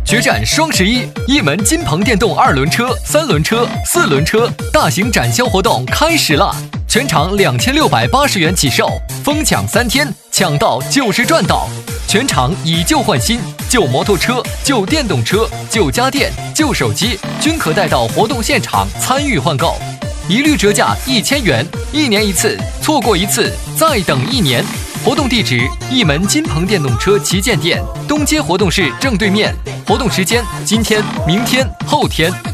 决战双11，一门金鹏电动2轮车、3轮车、4轮车大型展销活动开始了，全场2680元起售，疯抢3天，抢到就是赚到。全场以旧换新，旧摩托车、旧电动车、旧家电、旧手机均可带到活动现场参与换购，一律折价1000元，1年1次，错过1次再等1年。活动地址：一门金鹏电动车旗舰店东街活动室正对面。活动时间：今天、明天、后天。